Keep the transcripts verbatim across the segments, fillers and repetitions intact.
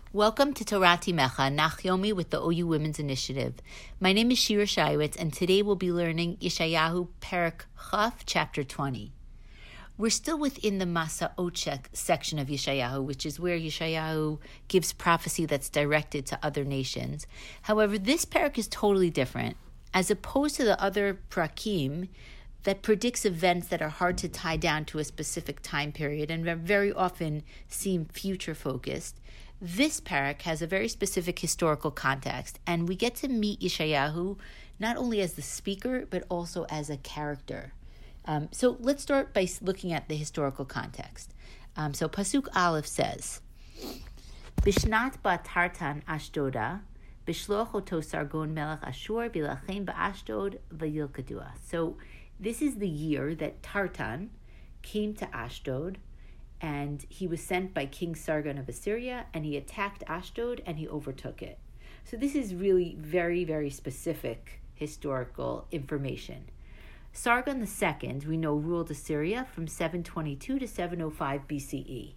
Welcome to Torati Mecha, Nachyomi with the O U Women's Initiative. My name is Shira Shaiwitz, and today we'll be learning Yeshayahu Perek Chaf, chapter twenty. We're still within the Masa'ot section of Yeshayahu, which is where Yeshayahu gives prophecy that's directed to other nations. However, this perek is totally different. As opposed to the other prakim that predicts events that are hard to tie down to a specific time period and very often seem future-focused, this parak has a very specific historical context, and we get to meet Yeshayahu not only as the speaker, but also as a character. Um, so let's start by looking at the historical context. Um, so Pasuk Aleph says, Bishnat ba Tartan Ashdoda, Bishloch oto Sargon melech Ashur, Bilachem ba'Ashdod v'yilkadua. So this is the year that Tartan came to Ashdod, and he was sent by King Sargon of Assyria, and he attacked Ashdod, and he overtook it. So this is really very, very specific historical information. Sargon the Second, we know, ruled Assyria from seven twenty-two to seven oh five B C E.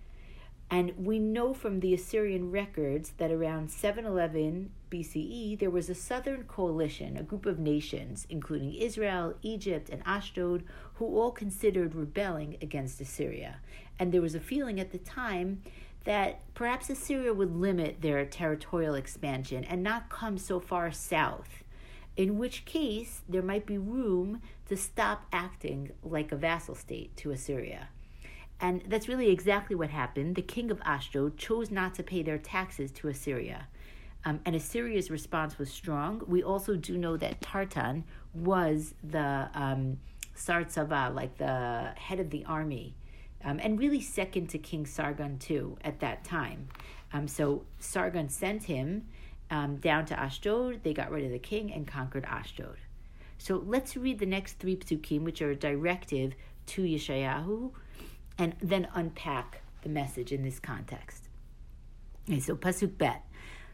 And we know from the Assyrian records that around seven eleven B C E, there was a southern coalition, a group of nations, including Israel, Egypt, and Ashdod, who all considered rebelling against Assyria. And there was a feeling at the time that perhaps Assyria would limit their territorial expansion and not come so far south, in which case there might be room to stop acting like a vassal state to Assyria. And that's really exactly what happened. The king of Ashdod chose not to pay their taxes to Assyria. Um, and Assyria's response was strong. We also do know that Tartan was the um, Sar Tzava, like the head of the army, um, and really second to King Sargon too at that time. Um, so Sargon sent him um, down to Ashdod. They got rid of the king and conquered Ashdod. So let's read the next three psukim, which are a directive to Yeshayahu, and then unpack the message in this context. Okay, so Pasuk Bet.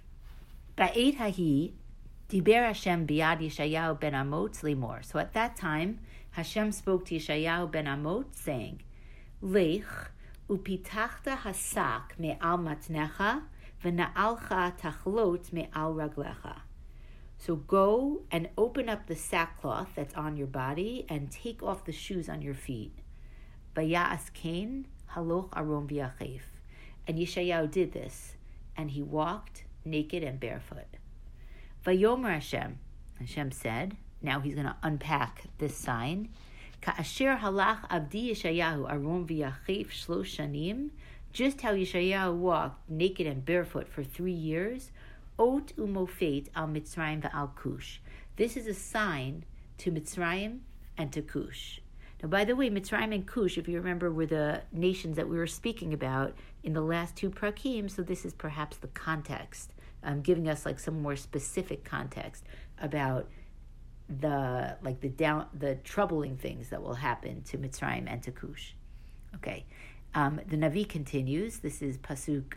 Ba'et hahi, diber Hashem biyad Yeshayahu ben Amot lemor. So at that time, Hashem spoke to Yeshayahu ben Amot, saying, Lech upitachta hasak me'al matnecha v'na'alcha tachlot me'al raglecha. So go and open up the sackcloth that's on your body and take off the shoes on your feet. Vayas Cain haloch arom v'yachef. And Yeshayahu did this, and he walked naked and barefoot. Vayomer Hashem, Hashem said, now he's going to unpack this sign. Ka'asher halach abdi Yeshayahu arom v'yachef shlosh shanim, just how Yeshayahu walked naked and barefoot for three years, ot umofet al Mitzrayim va'al Kush. This is a sign to Mitzrayim and to Kush. Now, by the way, Mitzrayim and Kush, if you remember, were the nations that we were speaking about in the last two prakim, so this is perhaps the context, um, giving us like some more specific context about the like the down the troubling things that will happen to Mitzrayim and to Kush. Okay, um, the Navi continues. This is Pasuk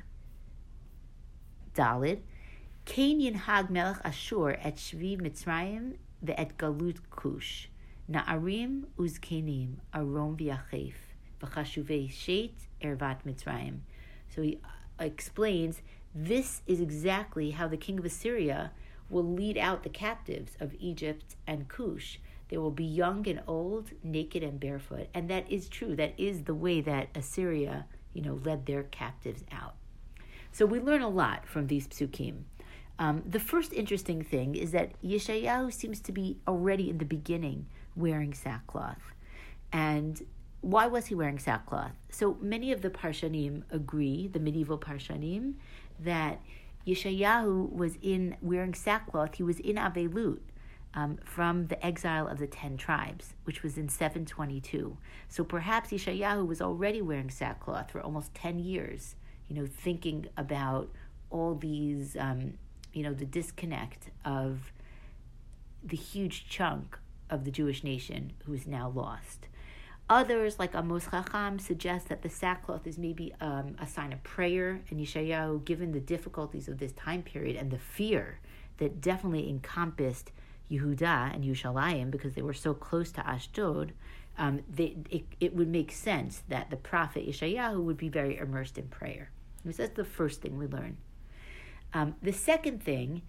Dalid. Kain yinhag melech Ashur et shvi Mitzrayim ve'et galut Kush. Na'arim uzkenim arom v'yachef v'chashuvei shet ervat Mitzrayim. So he explains this is exactly how the king of Assyria will lead out the captives of Egypt and Cush. They will be young and old, naked and barefoot. And that is true. That is the way that Assyria, you know, led their captives out. So we learn a lot from these psukim. Um, the first interesting thing is that Yeshayahu seems to be already in the beginning wearing sackcloth. And why was he wearing sackcloth? So many of the Parshanim agree, the medieval Parshanim, that Yeshayahu was in wearing sackcloth. He was in Avelut um, from the exile of the ten tribes, which was in seven twenty-two. So perhaps Yeshayahu was already wearing sackcloth for almost ten years, you know, thinking about all these, um, you know, the disconnect of the huge chunk of the Jewish nation who is now lost. Others, like Amos Chacham, suggest that the sackcloth is maybe um, a sign of prayer, and Yeshayahu, given the difficulties of this time period and the fear that definitely encompassed Yehuda and Yerushalayim because they were so close to Ashdod, um, they, it, it would make sense that the prophet Yeshayahu would be very immersed in prayer. So that's the first thing we learn Um, the second thing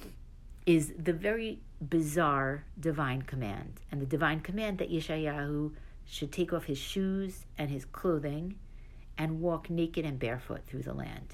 is the very bizarre divine command. And the divine command that Yeshayahu should take off his shoes and his clothing and walk naked and barefoot through the land.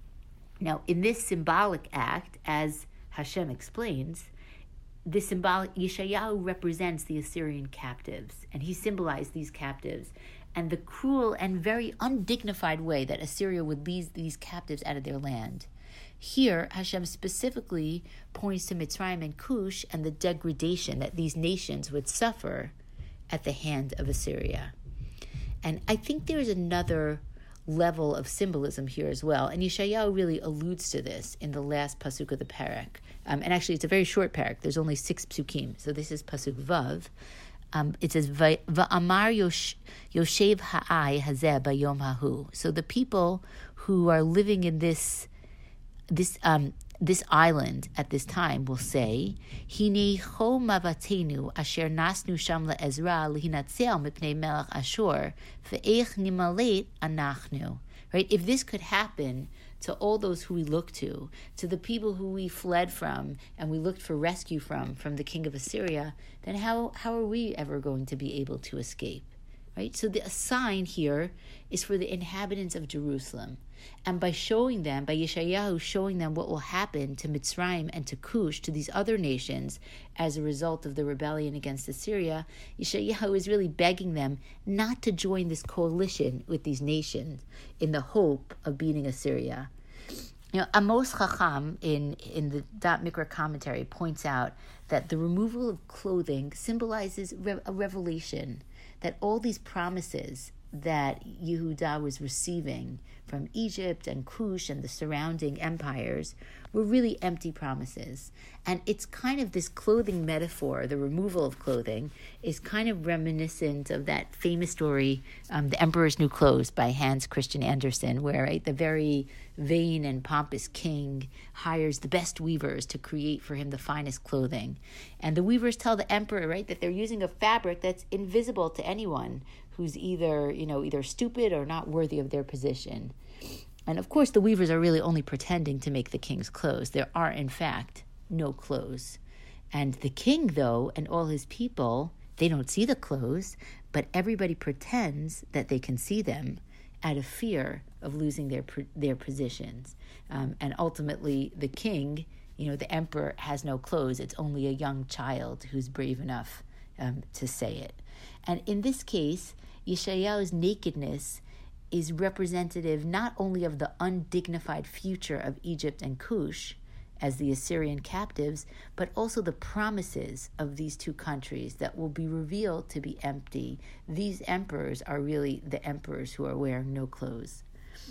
Now, in this symbolic act, as Hashem explains, this symbolic, Yeshayahu represents the Assyrian captives, and he symbolized these captives and the cruel and very undignified way that Assyria would lead these captives out of their land. Here, Hashem specifically points to Mitzrayim and Cush and the degradation that these nations would suffer at the hand of Assyria. And I think there's another level of symbolism here as well, and Yeshayahu really alludes to this in the last pasuk of the parak. Um, and actually, it's a very short parak. There's only six psukim, so this is pasuk vav. Um, it says, Va'amar Yoshev ha'ai hazeh bayom hahu. So the people who are living in this this um, this island at this time will say, Hine cho mavatenu asher nasnu sham le'ezra lihinatzel mipnei melech Ashur ve'ech nimalet anachnu. Right? If this could happen to all those who we look to, to the people who we fled from and we looked for rescue from, from the king of Assyria, then how, how are we ever going to be able to escape? Right? So the sign here is for the inhabitants of Jerusalem. And by showing them, by Yeshayahu showing them what will happen to Mitzrayim and to Cush, to these other nations, as a result of the rebellion against Assyria, Yeshayahu is really begging them not to join this coalition with these nations in the hope of beating Assyria. You know, Amos Chacham, in, in the Da'at Mikra commentary, points out that the removal of clothing symbolizes re- a revelation that all these promises that Yehudah was receiving from Egypt and Cush and the surrounding empires were really empty promises. And it's kind of this clothing metaphor, the removal of clothing, is kind of reminiscent of that famous story, um, The Emperor's New Clothes by Hans Christian Andersen, where right, the very vain and pompous king hires the best weavers to create for him the finest clothing. And the weavers tell the emperor, right, that they're using a fabric that's invisible to anyone who's either, you know, either stupid or not worthy of their position. And of course, the weavers are really only pretending to make the king's clothes. There are, in fact, no clothes. And the king, though, and all his people, they don't see the clothes, but everybody pretends that they can see them out of fear of losing their their positions. Um, and ultimately, the king, you know, the emperor has no clothes. It's only a young child who's brave enough um, to say it. And in this case, Yeshayahu's nakedness is representative not only of the undignified future of Egypt and Cush as the Assyrian captives, but also the promises of these two countries that will be revealed to be empty. These emperors are really the emperors who are wearing no clothes.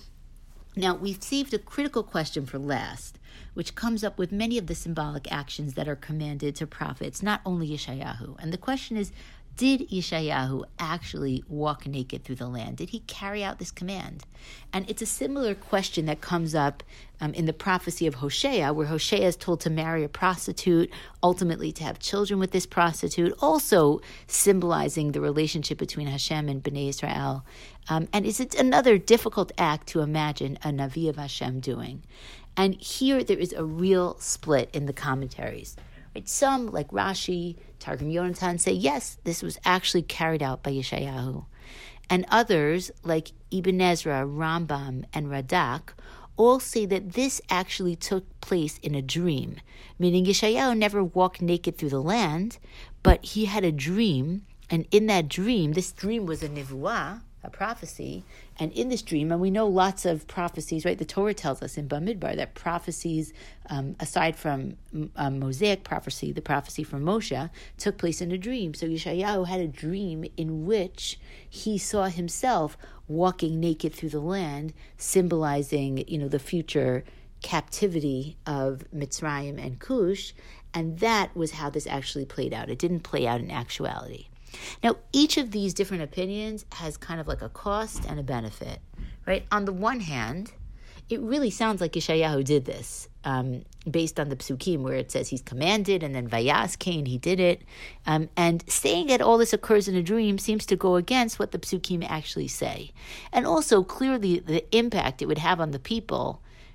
Now, we've saved a critical question for last, which comes up with many of the symbolic actions that are commanded to prophets, not only Yeshayahu. And the question is, did Yeshayahu actually walk naked through the land? Did he carry out this command? And it's a similar question that comes up um, in the prophecy of Hosea, where Hosea is told to marry a prostitute, ultimately to have children with this prostitute, also symbolizing the relationship between Hashem and Bnei Israel. Um, and it's another difficult act to imagine a Navi of Hashem doing. And here there is a real split in the commentaries. Right? Some, like Rashi, Targum Yonatan, say, yes, this was actually carried out by Yeshayahu. And others, like Ibn Ezra, Rambam, and Radak, all say that this actually took place in a dream, meaning Yeshayahu never walked naked through the land, but he had a dream, and in that dream, this dream was a nivuah, a prophecy, and in this dream, and we know lots of prophecies, right? The Torah tells us in Bamidbar that prophecies, um, aside from um, Mosaic prophecy, the prophecy from Moshe, took place in a dream. So Yeshayahu had a dream in which he saw himself walking naked through the land, symbolizing, you know, the future captivity of Mitzrayim and Cush, and that was how this actually played out. It didn't play out in actuality. Now, each of these different opinions has kind of like a cost and a benefit, right? On the one hand, it really sounds like Yeshayahu did this, um, based on the psukim where it says he's commanded, and then Vayas Cain, he did it. Um, and saying that all this occurs in a dream seems to go against what the psukim actually say. And also, clearly, the impact it would have on the people,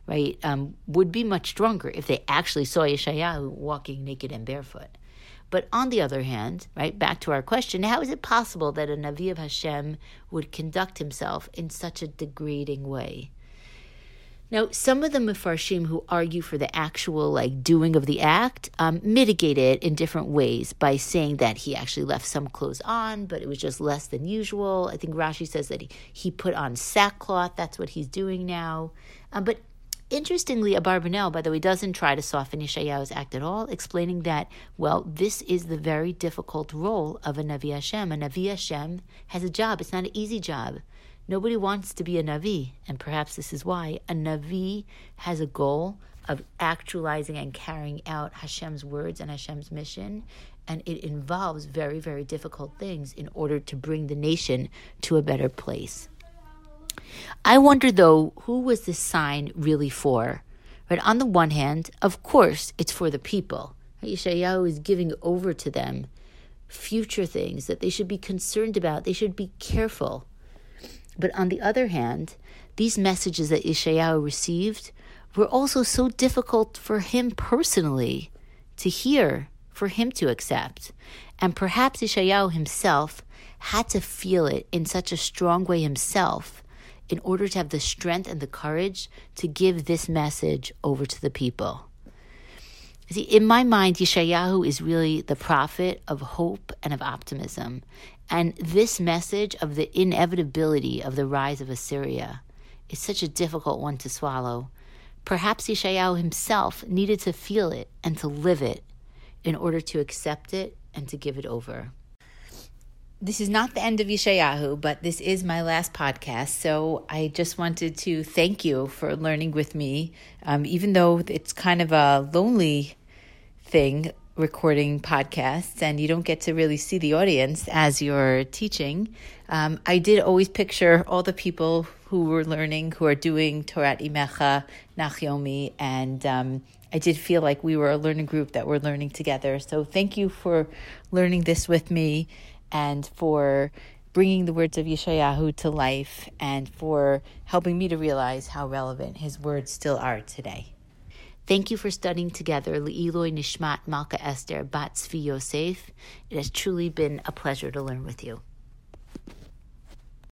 right, um, would be much stronger if they actually saw Yeshayahu walking naked and barefoot. But on the other hand, right, back to our question, how is it possible that a Navi of Hashem would conduct himself in such a degrading way? Now, some of the Mefarshim who argue for the actual like doing of the act um, mitigate it in different ways by saying that he actually left some clothes on, but it was just less than usual. I think Rashi says that he, he put on sackcloth. That's what he's doing now. Um, but interestingly, Abarbanel, by the way, doesn't try to soften Yeshayahu's act at all, explaining that, well, this is the very difficult role of a Navi Hashem. A Navi Hashem has a job. It's not an easy job. Nobody wants to be a Navi, and perhaps this is why. A Navi has a goal of actualizing and carrying out Hashem's words and Hashem's mission, and it involves very, very difficult things in order to bring the nation to a better place. I wonder, though, who was this sign really for? Right? On the one hand, of course, it's for the people. Yeshayahu is giving over to them future things that they should be concerned about. They should be careful. But on the other hand, these messages that Yeshayahu received were also so difficult for him personally to hear, for him to accept. And perhaps Yeshayahu himself had to feel it in such a strong way himself in order to have the strength and the courage to give this message over to the people. See, in my mind, Yeshayahu is really the prophet of hope and of optimism. And this message of the inevitability of the rise of Assyria is such a difficult one to swallow. Perhaps Yeshayahu himself needed to feel it and to live it in order to accept it and to give it over. This is not the end of Yeshayahu, but this is my last podcast, so I just wanted to thank you for learning with me, um, even though it's kind of a lonely thing, recording podcasts, and you don't get to really see the audience as you're teaching. Um, I did always picture all the people who were learning, who are doing Torat Imecha, Nachyomi, and um, I did feel like we were a learning group that were learning together. So thank you for learning this with me, and for bringing the words of Yeshayahu to life, and for helping me to realize how relevant his words still are today. Thank you for studying together Le'iloi Nishmat Malka Esther Bat Tzvi Yosef. It has truly been a pleasure to learn with you.